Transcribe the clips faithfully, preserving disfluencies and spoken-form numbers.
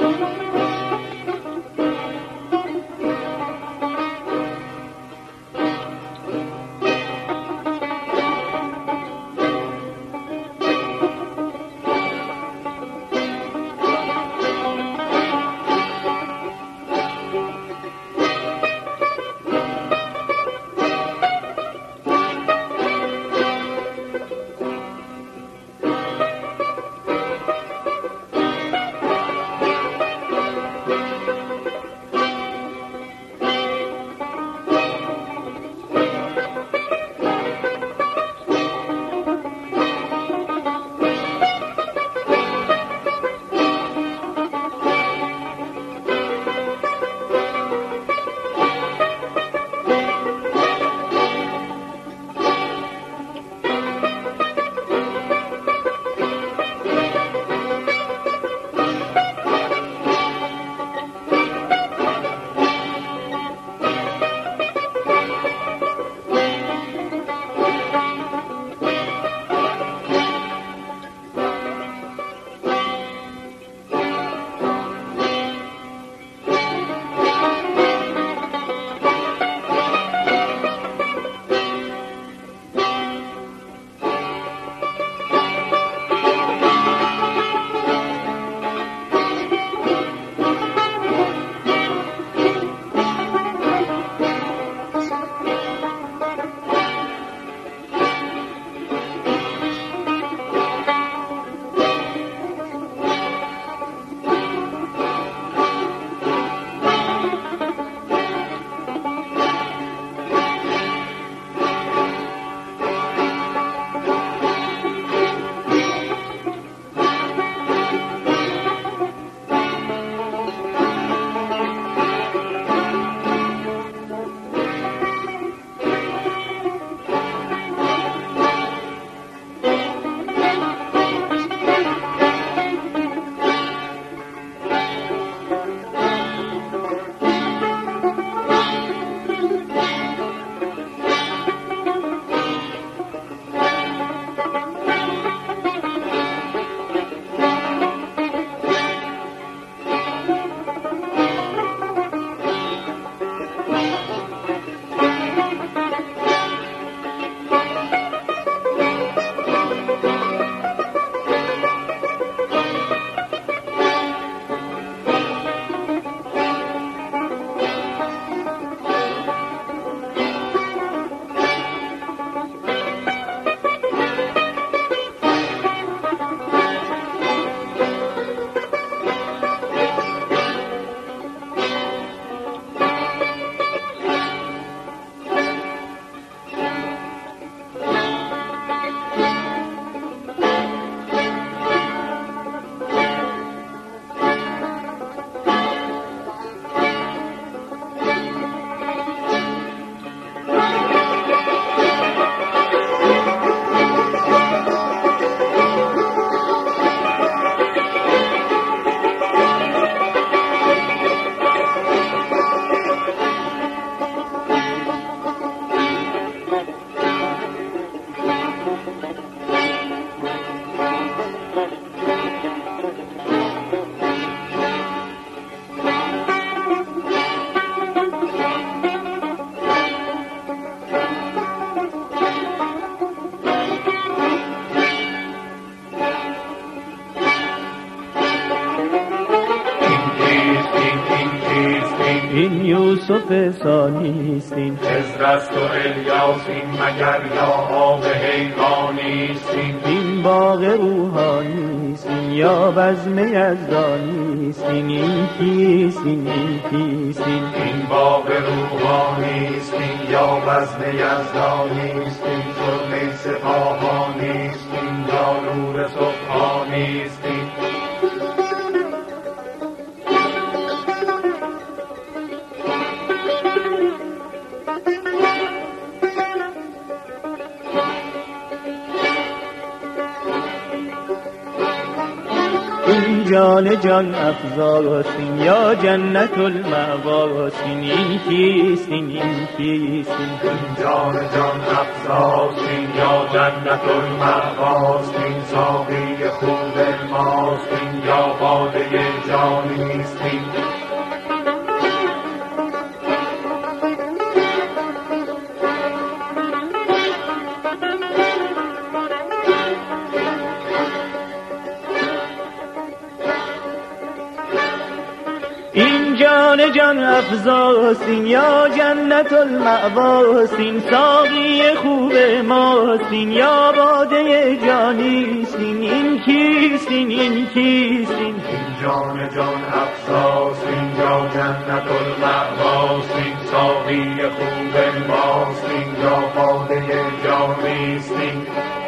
این یوسف ثانیست، این خضر است و الیاس، این مگر یا آب حیوانیست، این باغ روحانیست، این یا بزم یزدانیست، این این کیست، این این کیست، این باغ روحانیست، این یا بزم یزدانیست، این ظلم سپاهانیست، این یا نور سبحانیست. اینجا جان جان افزاسین یا جنت المأواسین این کیستین این کیستین جان جان افزاسین یا جنت المأواسین ساقی خوب ماستین یا باده جانیستین این جان جان افزاسین یا جنت المأواسین ساقی خوب ماستین یا باده جانیستین این کیستین این کیستین جان جان افزاسین یا جنت المأواسین ساقی خوب ماستین یا باده جانیستین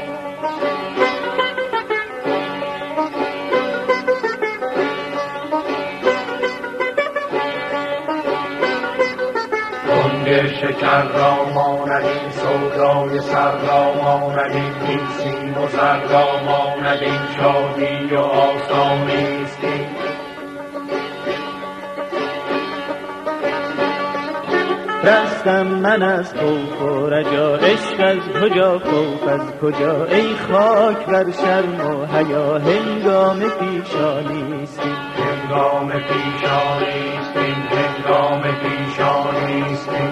شکر را ماند این سودای سر را ماند این سیم و زر را ماند این شادی و آسانیست رستم من از خوف و رجا عشق از کجا خوف از کجا ای خاک بر شرم و حیا هنگام پیشانیستی هنگام پیشانیستی هنگام پیشانیستی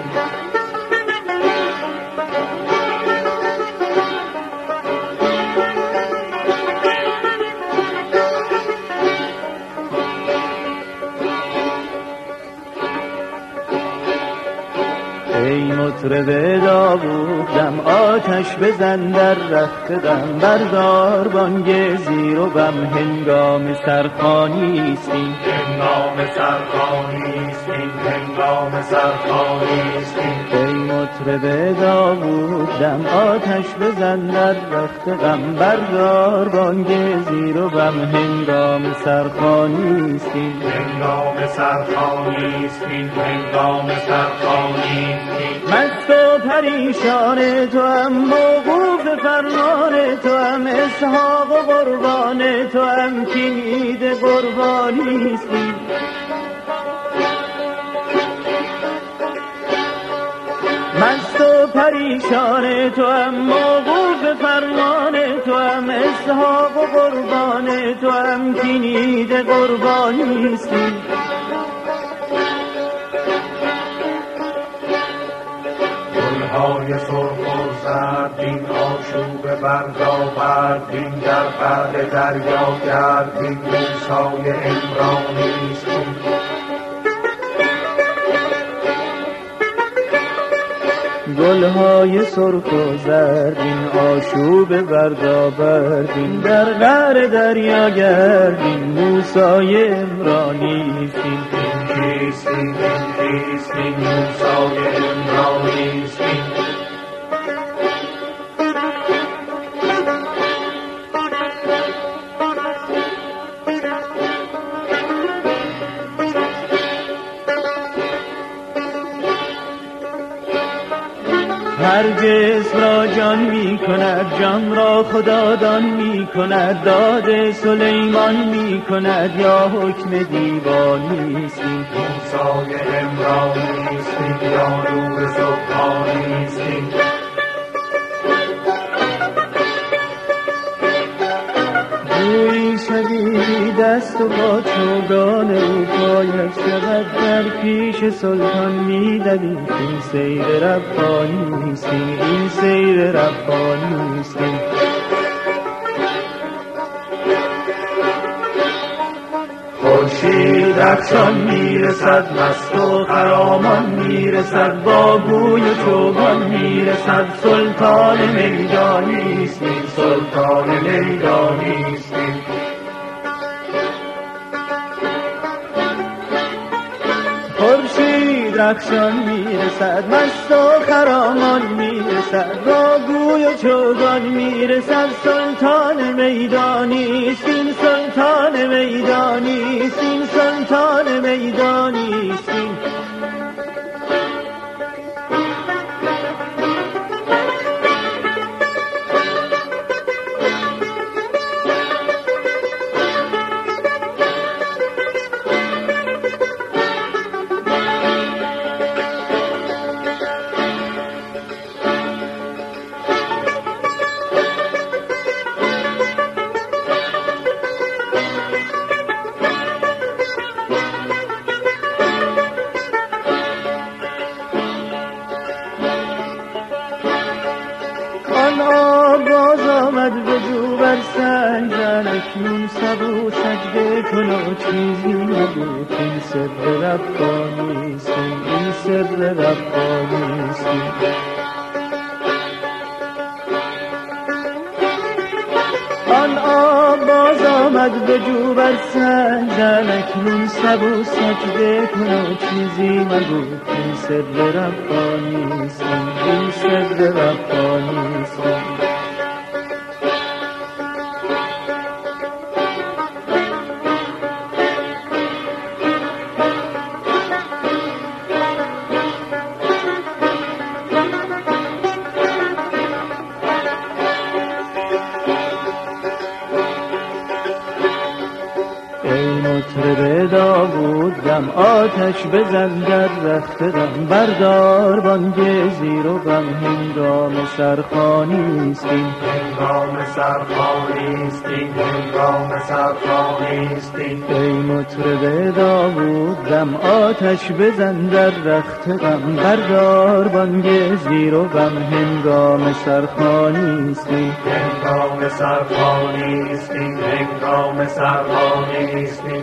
ای مطرب داوودم آتش بزن در رخت غم بردار بانگ زیر و بم هنگام سرخوانیستی هنگام سرخوانیستی هنگام سرخوانیستی ای مطرب داوودم آتش بزن در رخت غم بردار بانگ زیر و بم هنگام سرخوانیستی هنگام سرخوانیستی هنگام سرخوانیستی مست و پریشان تو هم موقوف فرمان تو هم اسحاق و قربان تو هم کلید قربانیستی مست و پریشان تو هم موقوف فرمان تو هم اسحاق و قربان تو هم کلید قربانیستی های سرخ و زرد این آشوب بردابردین در بعد دریا گردین موسای عمرانیستین گلهای سرخ و زردین آشوب بردابردین در قعر دریا گردین موسای عمرانیستین کیستین کیستین موسای عمرانیستین هر جسم را جان می کند جان را خدادان می کند داد سلیمان می کند یا حکم دیوانیستی موسای عمرانیستی یا نور سبحانیستی جویی شبیهی دست و با چوگان او پایش شود در پیش سلطان می دوید این سیر ربانیستی این سیر ربانیستی خورشید رخشان میرسد مست و خرامان میرسد با گوی و چوگان میرسد سلطان میدانیستی سلطان میدانیستی خورشید رخشان میرسد مست و خرامان میرسد با گوی و چوگان میرسد سلطان میدانیست این سلطان میدانیست این سلطان میدانیست این اکنون سبو سجده کن و چیزی نگو، این سر ربانیست، این سر ربانیست. آن آب باز آمد به جو بر سنجل، اکنون سبو سجده کن و چیزی مگو، این سر ربانیست، این سر ربانیست. مطرب داوود دم آتش بزن در رخت غم، بردار بانگ زیر و غم، هنگام سرخوانیست این، هنگام سرخوانیست این، هنگام سرخوانیست این. ای مطرب داوود دم آتش بزن در رخت غم، بردار بانگ زیر و غم، هنگام سرخوانیست این، هنگام سرخوانیست این، هنگام سرخوانیست این.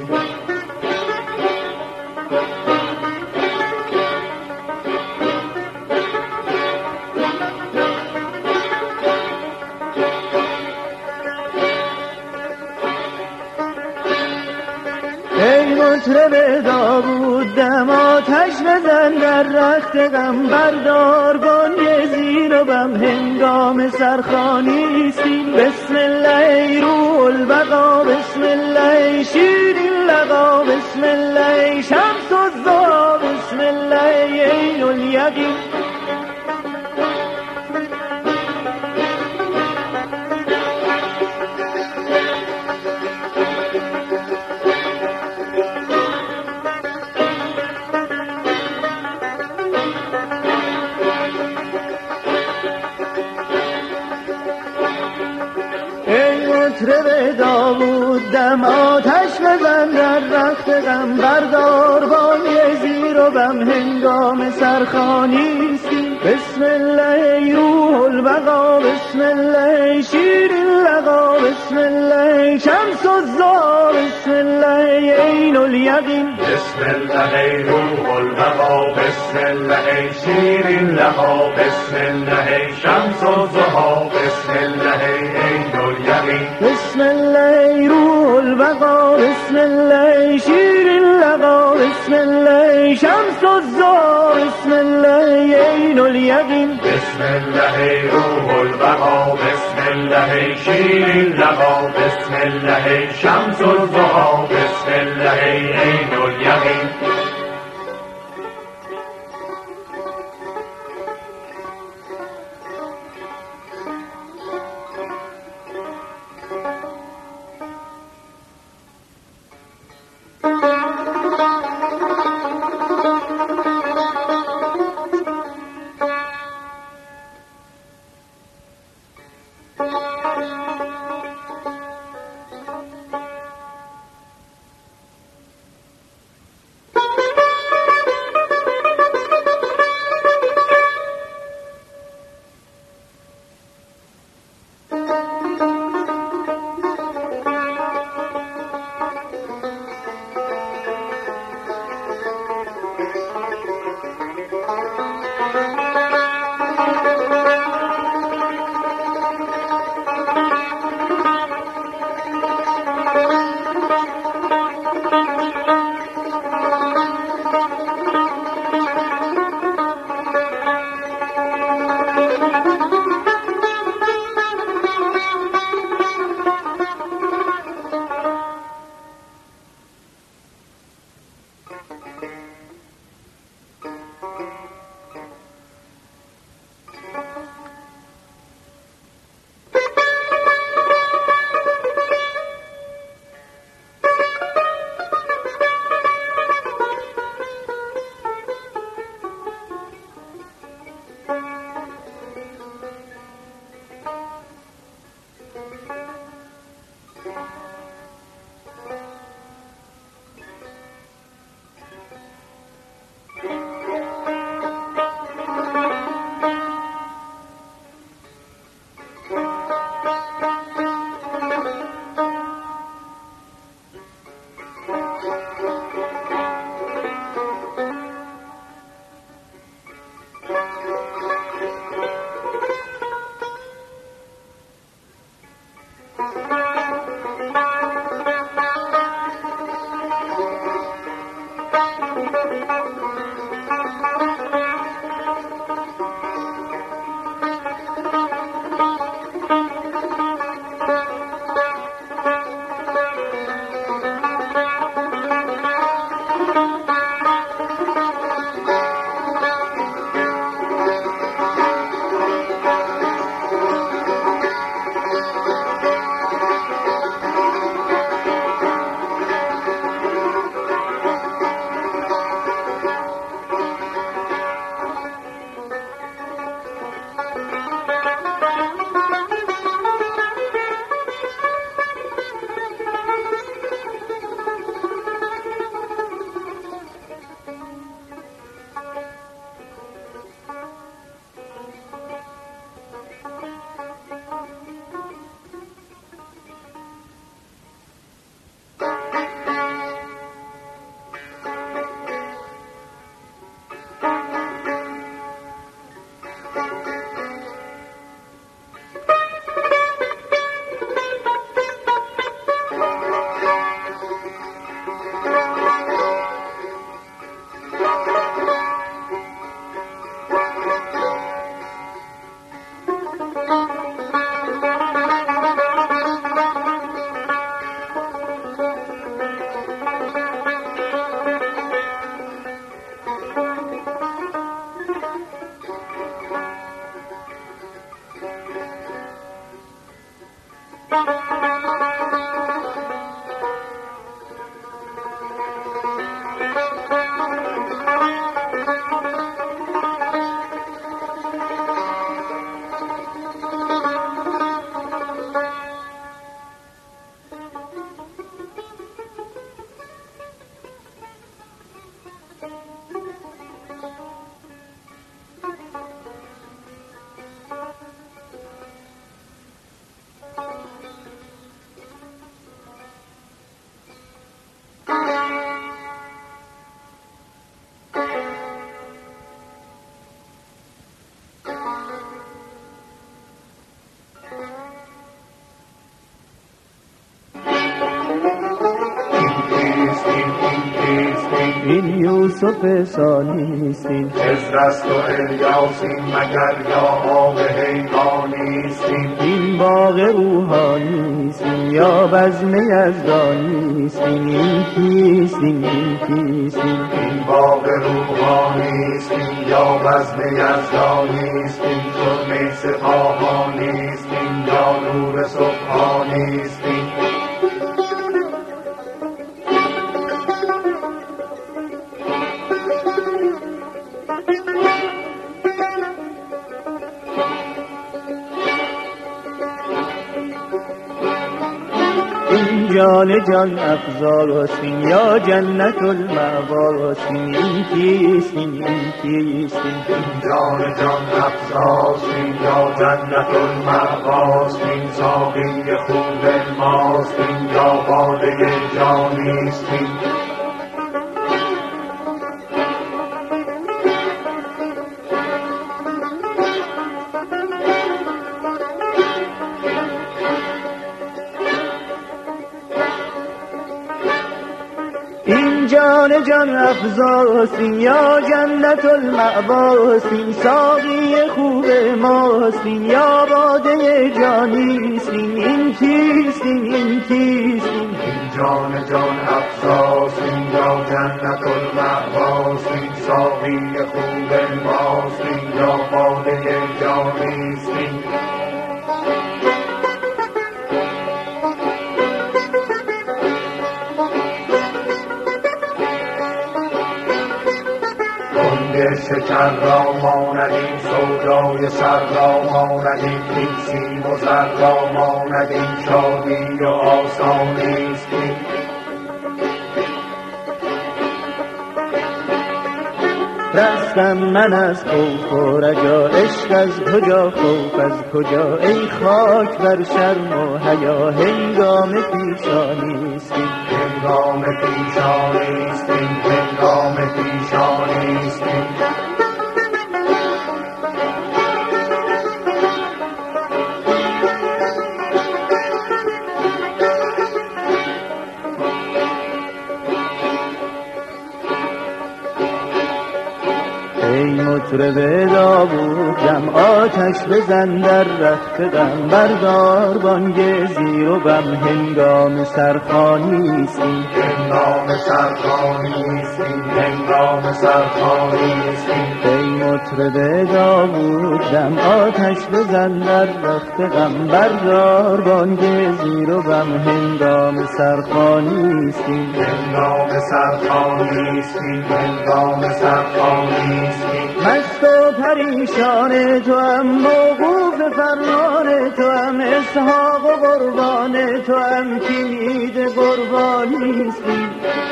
ای مطرب داوود دم آتش بزن در رخت غم، بردار بانگ زیر و بم، هنگام سرخوانیست این. بسم الله ای روح البقا، بسم الله ای شیرین لقا، بسم الله ای شمس الضحی، بسم الله ای عین الیقین. مطرب داوود دم آتش بزن در رخت غم، بردار بانگ زیر و بم، هنگام سرخوانیست این. بسم الله ای روح البقا، بسم الله ای شیرین لقا، بسم الله ای شمس الضحی، بسم الله ای عین الیقین. بسم الله ای روح البقا، بسم الله ای شیرین لقا، بسم الله ای شمس الضحی، بسم الله ای عین الیقین. بسم الله ای روح البقا، بسم الله ای شیرین لقا، بسم الله ای شمس الضحی، بسم الله ای عین الیقین. بسم الله ای روح البقا، بسم الله ای شیرین لقا، بسم الله ای شمس الضحی، بسم الله ای عین الیقین. این یوسف ثانیست، این خضر است و الیاس، این مگر یا آب حیوانیست، این باغ روحانیست، این یا بزم یزدانیست، این این کیست، این این کیست، این باغ روحانیست، این یا بزم یزدانیست، این سرمه سپاهانیست، این یا نور سبحانیست. این جان جان افزاست، این یا جنت المأواست، این کیست، این این کیست، این جان جان افزاست، این یا جنت المأواست، این ساقی خوب ماست، این یا باده جانیست. این جان جان افزاست، این یا جنت المأواست، این ساقی خوب ماست، این یا باده جانیست، این این کیست، این این کیست، این جان جان افزاست، این یا جنت المأواست، این ساقی خوب ماست، این یا باده جانیست. شکر را ماند این سودای سر را ماند این پیسی و زر را ماند این شادی و آسانیست. رستم من از خوف و رجا، عشق از کجا خوف از کجا، ای خاک بر شرم و حیا، هنگام پیشانیست، هنگام پیشانیست، هنگام پیشانیست. مطرب داوود دم آتش بزن در رخت غم، بردار بانگ زیر و بم، هنگام سرخوانیست این، هنگام سرخوانیست این، هنگام سرخوانیست این. ای مطرب داوود دم آتش بزن در رخت غم، بردار بانگ زیر و بم، هنگام سرخوانیست این، هنگام سرخوانیست این، هنگام سرخوانیست این. مست و پریشان تو هم، موقوف فرمان تو هم، اسحاق و قربان تو هم، کلید قربانیست این.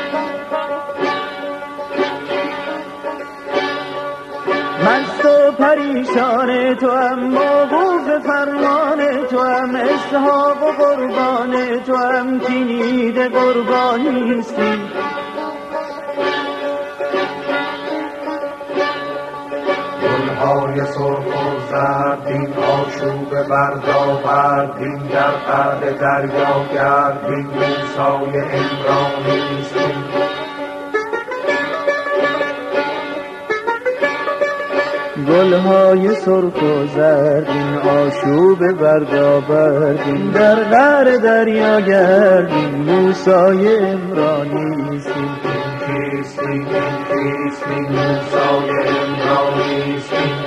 مست و پریشان تو هم، موقوف فرمان تو هم، اسحاق و قربان تو هم، کلید قربانیست این. گلهای سرخ و زرد آشوب بردآورد، این در قعر دریا گرد، این موسای عمرانیست این. گلهای سرخ و زرد این آشوب بردآورد، این در قعر دریا گرد، این موسای عمرانیست این. کیست این، کیست این موسای عمرانیست این.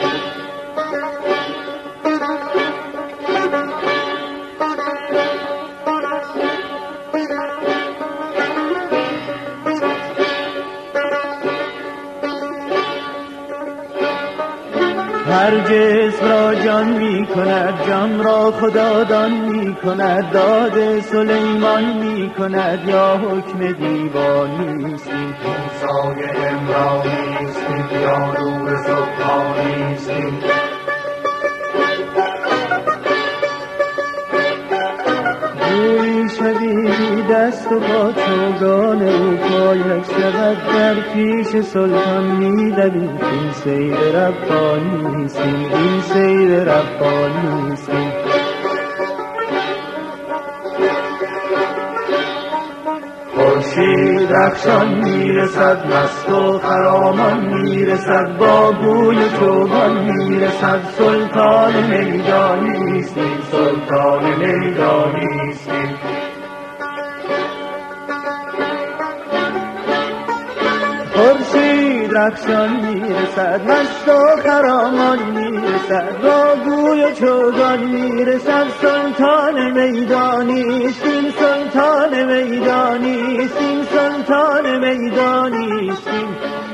هر جسم را جان می کند، جان را خدا دان می کند، داد سلیمان می کند یا حکم دیوانیست این. موسای عمرانیست این، یا نور سبحانیست این. جوی شبیهی دست و با چوگان او، پایش شود در پیش سلطان می دوید، این سیر ربانیست این، این سیر ربانیست این. خورشید رخشان میرسد، مست و خرامان میرسد، با گوی و چوگان میرسد، سلطان میدانیست این، سلطان میدانیست این. خورشید رخشان میرسد، مست و خرامان میرسد، با گوی و چوگان میرسد، سلطان میدانیست این، سلطان میدانیست این، سلطان میدانیست این.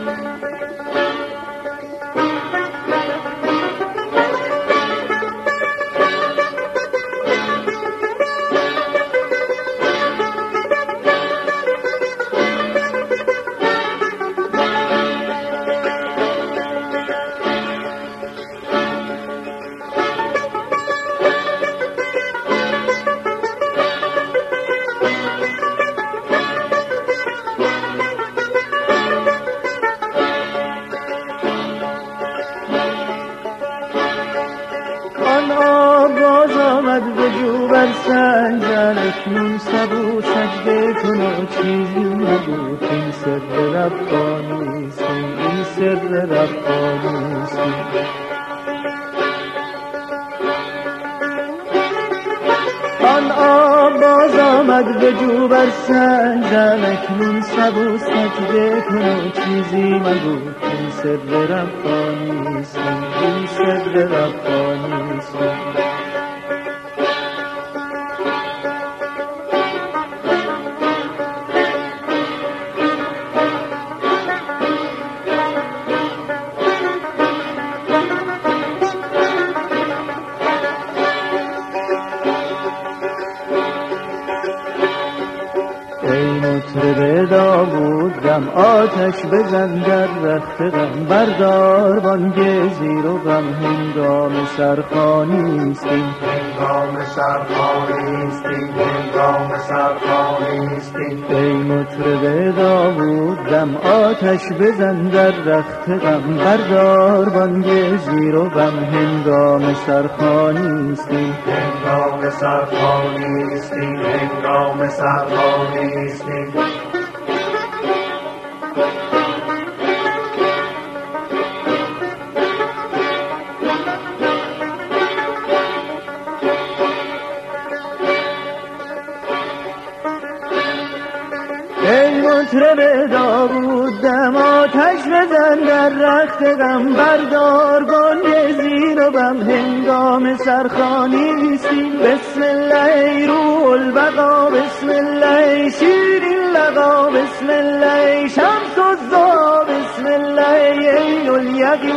آمد به جو بر سنجر، اکنون سبو سجده کن و چیزی نبود، این سر ربانیست این، سر ربانیست. آن آب باز آمد به جو بر سنجر، اکنون سبو سجده کن و چیزی مگو، این سر ربانیست این، سر ربانیست. مطرب داوود دم آتش بزن در رخت غم، بردار بانگ زیر و غم، هنگام سرخوانیست این، هنگام سرخوانیست این، هنگام سرخوانیست این. ای مطرب داوود دم آتش بزن در رخت غم، بردار بانگ زیر و غم، هنگام سرخوانیست این، هنگام سرخوانیست این، هنگام سرخوانیست این. مطرب داوود دم آتش بزن در رخت غم، بردار گنج زیر و بم هنگام سرخوانیستی. بسم الله ای روح البقا، بسم الله ای شیرین لقا، بسم الله ای شمس الضحی، بسم الله ای عین الیقین.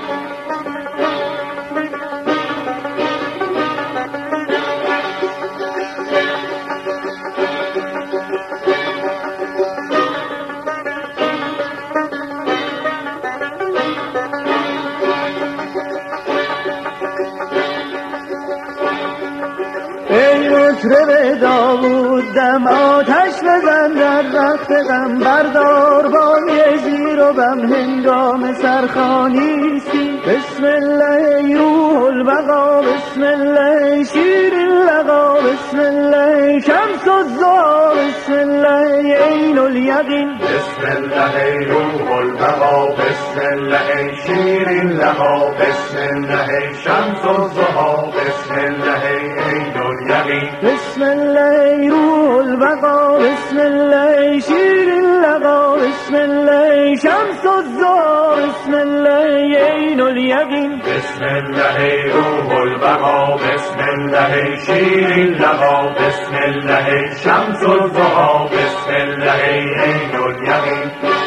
ای مطرب داوود دم آتش بزن در رخت غم، بردار بانگ زیر و بم هنگام سرخوانیستی. بسم الله ای روح البقا، بسم الله ای شیرین لقا، بسم الله ای شمس الضحی، بسم الله ای عین الیقین. بسم الله ای روح البقا، بسم الله ای شیرین لقا، بسم الله ای شمس الضحی، بسم الله ای عین الیقین. بسم الله ای روح البقا، بسم الله ای شیرین لقا، بسم الله ای شمس الضحی، بسم الله ای عین الیقین. بسم الله ای روح البقا، بسم الله ای شیرین لقا، بسم الله ای شمس الضحی، بسم الله ای عین الیقین.